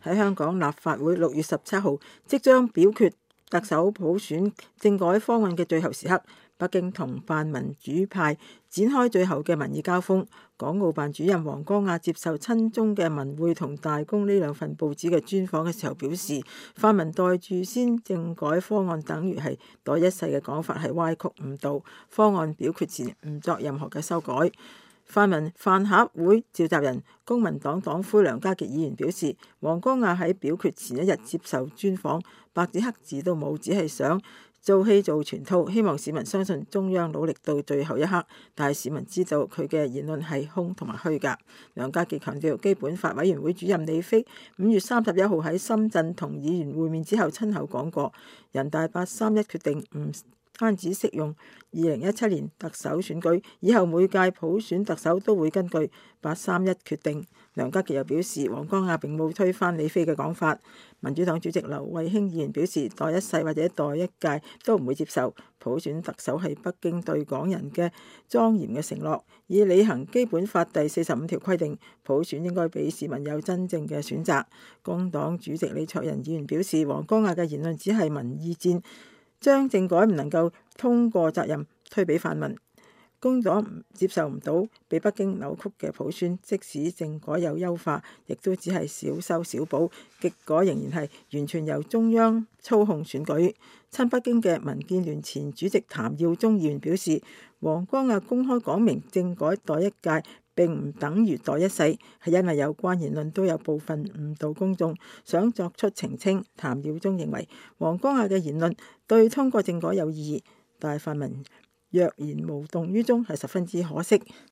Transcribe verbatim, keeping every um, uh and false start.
喺香港立法會六月十七號即將表決特首普選政改方案嘅最後時刻，北京同泛民主派展開最後嘅民意交鋒。港澳辦主任黃光亞接受親中嘅文匯同大公呢兩份報紙嘅專訪嘅時候表示，泛民袋住先政改方案等於係袋一世嘅講法係歪曲誤導，方案表決前唔作任何嘅修改。泛民飯盒會召集人公民黨黨魁梁家傑議員表示，黃光亞喺表決前一日接受專訪，白紙黑字都冇，只係想做戲做全套，希望市民相信中央努力到最後一刻。但係市民知道佢嘅言論係空同埋虛假。梁家傑強調，基本法委員會主任李飛五月三十一號喺深圳同議員會面之後親口講過，人大八三一決定唔單止適用二零一七年特首選舉，以後每屆普選特首都會根據八三一決定。梁家傑又表示，黃光亞並冇推翻李飛嘅講法。民主黨主席劉慧卿議員表示，袋一世或者袋一屆都唔會接受。普選特首係北京對港人嘅莊嚴嘅承諾，以履行基本法第四十五條規定，普選應該俾市民有真正嘅選擇。工黨主席李卓人議員表示，黃光亞嘅言論只係民意戰，將政改唔能夠通過責任推俾泛民。工黨接受唔到被北京扭曲嘅普選，即使政改有優化，亦都只係小修小補，結果仍然係完全由中央操控選舉。親北京嘅民建聯前主席譚耀宗議員表示，黃光亞公開講明政改袋一屆並唔等於袋一世，係因為有關言論都有部分誤導公眾，想作出澄清。譚耀宗認為黃光亞嘅言論對通過政改有意義，但係泛民若然無動於衷係十分之可惜。